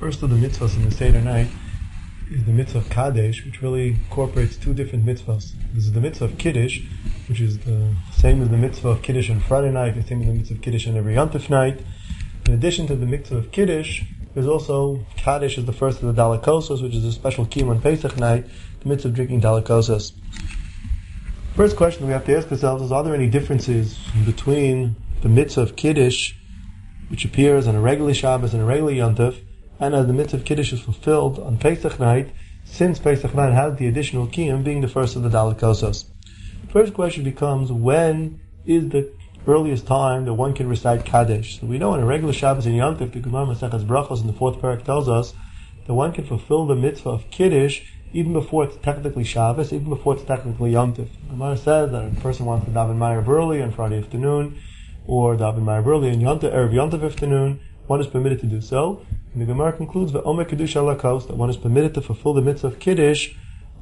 First of the mitzvahs in the Seder night is the mitzvah of Kadesh, which really incorporates two different mitzvahs. This is the mitzvah of Kiddush, which is the same as the mitzvah of Kiddush on Friday night, the same as the mitzvah of Kiddush on every Yom Tov night. In addition to the mitzvah of Kiddush, there's also Kadesh is the first of the Dalakosos, which is a special kiyum on Pesach night, the mitzvah of drinking Dalakosos. First question we have to ask ourselves is, are there any differences between the mitzvah of Kiddush, which appears on a regular Shabbos and a regular Yom Tov, and as the mitzvah of Kiddush is fulfilled on Pesach night, since Pesach night has the additional kiyum being the first of the Dalakosos. First question becomes, when is the earliest time that one can recite Kaddish? So we know on a regular Shabbos and Yom Tov, the Gemara Maseches Brachos in the fourth parak tells us that one can fulfill the mitzvah of Kiddush even before it's technically Shabbos, even before it's technically Yom Tov. The Gemara says that if a person wants to daven Ma'ariv early on Friday afternoon, or daven Ma'ariv early on Erev Yom Tov afternoon, one is permitted to do so. And the Gemara concludes that Omer Kiddush Alakos, that one is permitted to fulfill the mitzvah of Kiddush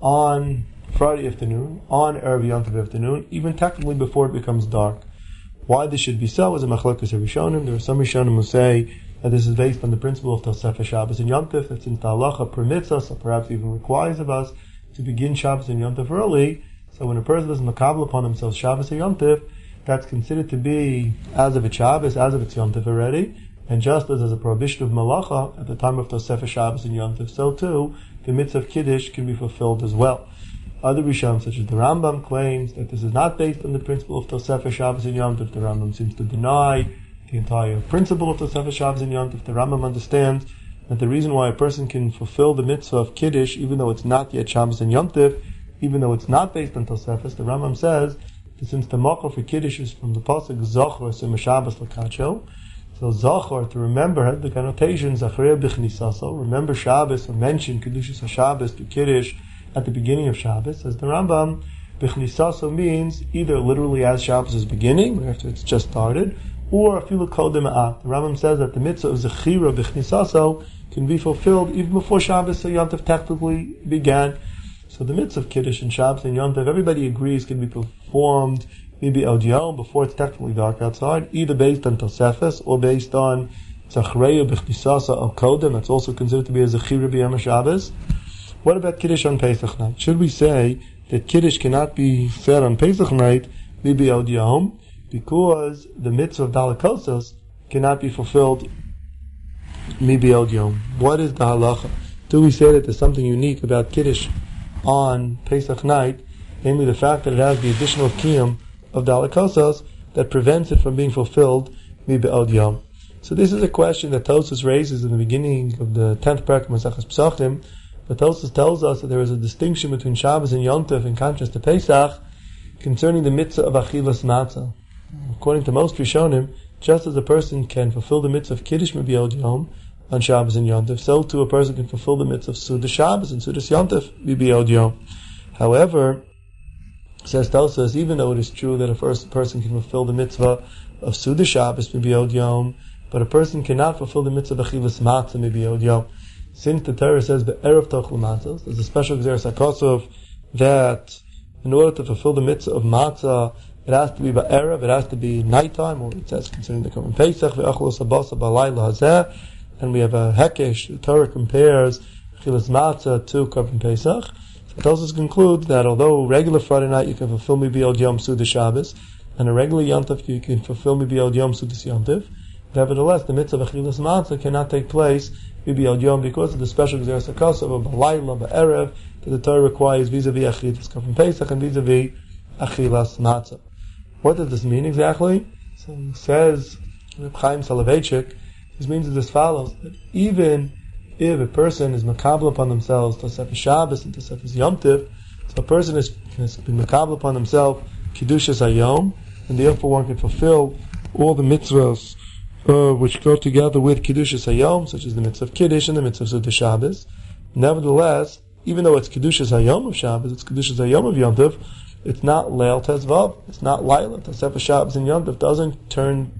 on Friday afternoon, on Erev Yom Tov afternoon, even technically before it becomes dark. Why this should be so is a machlokes of Rishonim. There are some Rishonim who say that this is based on the principle of Tosefes Shabbos and Yom Tov, that since the halacha permits us, or perhaps even requires of us, to begin Shabbos and Yom Tov early, so when a person does makabel upon himself Shabbos and Yom Tov, that's considered to be as of its Shabbos, as of its Yom Tov already, and just as a prohibition of malacha at the time of Tosefes Shabbos and Yom Tov, so too the mitzvah of Kiddush can be fulfilled as well. Other Rishonim, such as the Rambam, claims that this is not based on the principle of Tosefes Shabbos and Yom Tov. The Rambam seems to deny the entire principle of Tosefes Shabbos and Yom Tov. The Rambam understands that the reason why a person can fulfill the mitzvah of Kiddush, even though it's not yet Shabbos and Yom Tov, even though it's not based on Tosefes, the Rambam says that since the makor for Kiddush is from the pasuk Zochor Sim Shabbos Lakacho, so Zochor, to remember, has the connotation Zacharei B'chnisaso, remember Shabbos, or mention Kedushas HaShabbos to Kiddush at the beginning of Shabbos. As the Rambam, B'chnisaso means either literally as Shabbos is beginning, or after it's just started, or afilu kodem ha'at. The Rambam says that the mitzvah of Zechira B'chnisaso can be fulfilled even before Shabbos and Yom Tov technically began. So the mitzvah of Kiddush and Shabbos and Yom Tov, everybody agrees, can be performed maybe El Yom, before it's technically dark outside, either based on Tosefes or based on Zacharei B'chnisasa Al Kodem. That's also considered to be a Zechira B'Yom Shabbos. What about Kiddush on Pesach night? Should we say that Kiddush cannot be said on Pesach night, maybe El Yom, because the mitzvah of Dalakosos cannot be fulfilled maybe El Yom? What is the halacha? Do we say that there's something unique about Kiddush on Pesach night, namely the fact that it has the additional kiyum of Dalakosos that prevents it from being fulfilled maybe El Yom? So this is a question that Tosfos raises in the beginning of the 10th parak of Maseches Pesachim. But Tosfos tells us that there is a distinction between Shabbos and Yom Tov in contrast to Pesach concerning the mitzvah of Achilas Matzah. According to most Rishonim, just as a person can fulfill the mitzvah of Kiddush Mibiyod Yom on Shabbos and Yom Tov, so too a person can fulfill the mitzvah of Sudas Shabbos and Sudas Yom Tov Mibiyod Yom. However, says Tosfos, even though it is true that a first person can fulfill the mitzvah of Sudas Shabbos Mibiyod Yom, but a person cannot fulfill the mitzvah of Achilas Matzah Mibiyod Yom. Since the Torah says Be'erev Tochel Matzos, there's a special Gzeras HaKosov that in order to fulfill the mitzvah of Matzah, it has to be Be'erev, it has to be nighttime, or it says concerning the coming Pesach, Ve'achlos Abasa B'alayla Hazeh, and we have a Hekesh. The Torah compares Chilas Matzah to Korban Pesach. So it also concludes that although regular Friday night you can fulfill Mibiyod Yom Sudas Shabbos, and a regular Yom Tov you can fulfill Mibiyod Yom Sudas Yom Tov, nevertheless the mitzvah of Chilas Matzah cannot take place Mibiyod Yom because of the special Gzeras HaKosov of B'alayla, B'erev, that the Torah requires vis-a-vis Achilas Korban Pesach and vis-a-vis Achilas Matzah. What does this mean exactly? So it says Reb Chaim Soloveitchik, this means as follows, that even if a person is makabel upon themselves Tosefes Shabbos and Tosefes Yom Tov, so a person has been makabel upon himself Kedushas Hayom, and therefore one can fulfill all the mitzvahs which go together with Kedushas Hayom, such as the mitzvah of Kiddush and the mitzvah of Sudas Shabbos. Nevertheless, even though it's Kedushas Hayom of Shabbos, it's Kedushas Hayom of Yom Tov, it's not Leil Tezvav, it's not Laila. Tosefes Shabbos and Yom Tov doesn't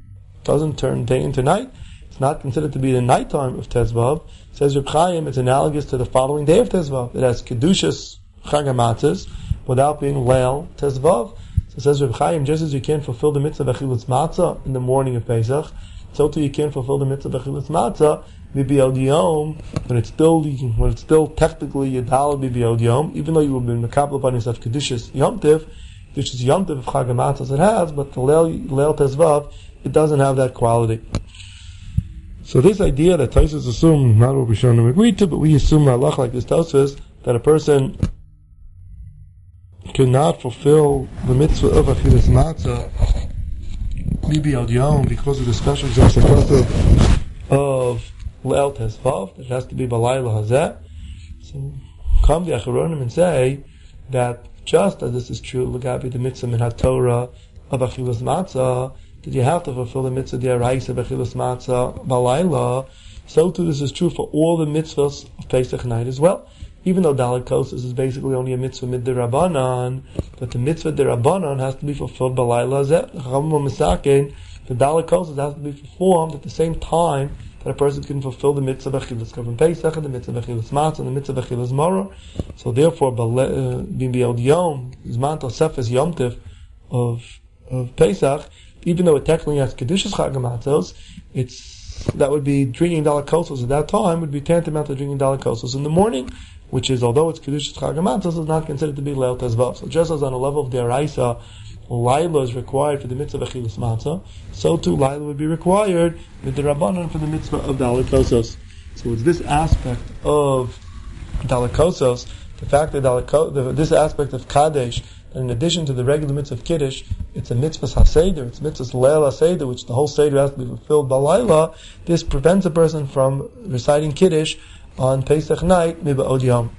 turn day into night. It's not considered to be the nighttime of Tezvav. Says Reb Chaim, it's analogous to the following day of Tezvav. It has Kedushas Chag HaMatzos without being Leil Tezvav. So says Reb Chaim, just as you can't fulfill the mitzvah of Achilas Matzah in the morning of Pesach, so too you can't fulfill the mitzvah of Achilas Matzah Mibiyod Yom, when it's still technically Yadal Mibiyod Yom, even though you will be Mekabel upon yourself Kedushas Yom Tiv, which is Yom Tiv of Chag HaMatzos it has, but the Leil Tezvav, it doesn't have that quality. So this idea that Tosfos assume, not what Rishonim agreed to, but we assume Allah like this Tosfos, that a person cannot fulfill the mitzvah of Achilas Matzah Mibiyod Yom because of the special exhaustive of Leil Tezvav, that it has to be Balayla Hazeh. So come the Acharonim and say that just as this is true, L'gabi the mitzvah min HaTorah of Achilas Matzah, that you have to fulfill the mitzvah d'oraisa of Achilas Matzah Balayla, so too this is true for all the mitzvahs of Pesach night as well. Even though Dalet Kosas is basically only a mitzvah mid-derabanan, but the mitzvah derabanan has to be fulfilled Balayla Hazeh. The Dalet Kosas has to be performed at the same time that a person can fulfill the mitzvah of Achilas Korban Pesach and the mitzvah of Achilas Matzah and the mitzvah of Achilas Maror. So therefore, Bimbiod Yom, Zman Tosefes Yom Tiv of Pesach, even though it technically has Kedushas Chag HaMatzos, that would be drinking Dalet Kosas at that time would be tantamount to drinking Dalet Kosas in the morning, which is, although it's Kedushas Chag HaMatzos, is not considered to be Leil Tezvav. So just as on a level of D'oraisa, Laila is required for the mitzvah of Achilas Matzah, so too Laila would be required with the Rabbanan for the mitzvah of Dalet Kosas. So it's this aspect of Dalet Kosas, the fact that this aspect of Kadesh, and in addition to the regular mitzvah of Kiddush, it's a mitzvah HaSeder, it's mitzvah Leil HaSeder, which the whole Seder has to be fulfilled by Laila. This prevents a person from reciting Kiddush on Pesach night, Miba'od Yom.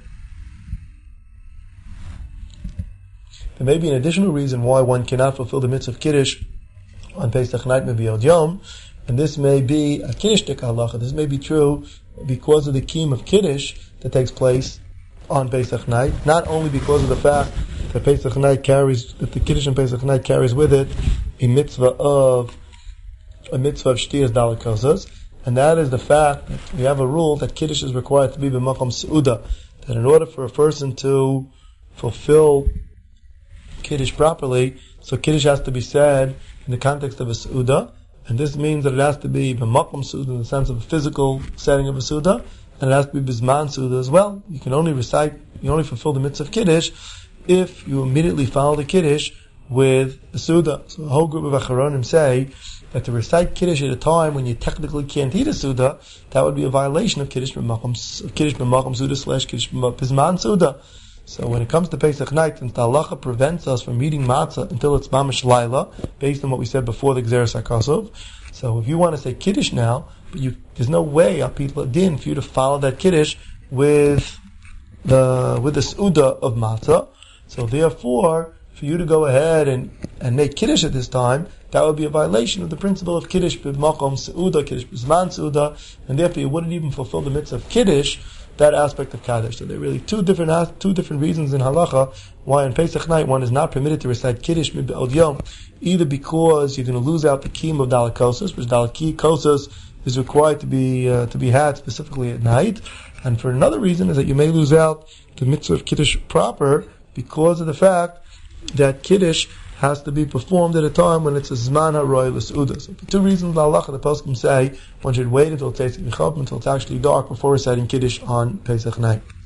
There may be an additional reason why one cannot fulfill the mitzvah of Kiddush on Pesach night, Miba'od Yom, and this may be a Kiddush halacha. This may be true because of the kiyum of Kiddush that takes place on Pesach night, not only because of the fact that the Kiddush on Pesach night carries with it a mitzvah of Shtiyas Dalet Kosas, and that is the fact that we have a rule that Kiddush is required to be b'makom Seuda, that in order for a person to fulfill Kiddush properly, so Kiddush has to be said in the context of a Seuda, and this means that it has to be b'makom Seuda in the sense of a physical setting of a Seuda, and it has to be Bizman Seuda as well. You can only fulfill the mitzvah of Kiddush if you immediately follow the Kiddush with a Seuda. So a whole group of Acharonim say that to recite Kiddush at a time when you technically can't eat a Seuda, that would be a violation of Kiddush B'makom Seuda / Kiddush Bizman Seuda. So when it comes to Pesach night, since the halacha prevents us from eating matzah until it's mamash laila, based on what we said before the Gzeres HaKosov, so if you want to say Kiddush now, but there's no way din for you to follow that Kiddush with the Seuda of matzah. So therefore, for you to go ahead and make Kiddush at this time, that would be a violation of the principle of Kiddush b'makom Seuda, Kiddush b'zman Seuda, and therefore you wouldn't even fulfill the mitzvah of Kiddush, that aspect of Kaddish. So there are really two different reasons in halacha why on Pesach night one is not permitted to recite Kiddush Miba'od Yom, either because you're going to lose out the kiyum of Dalet Kosas, which Dalet Kosas is required to be had specifically at night, and for another reason is that you may lose out the mitzvah of Kiddush proper because of the fact that Kiddush has to be performed at a time when it's a Zman HaRoy L'Seuda. So for two reasons, the halacha, the poskim say one should wait until it's actually dark before reciting Kiddush on Pesach night.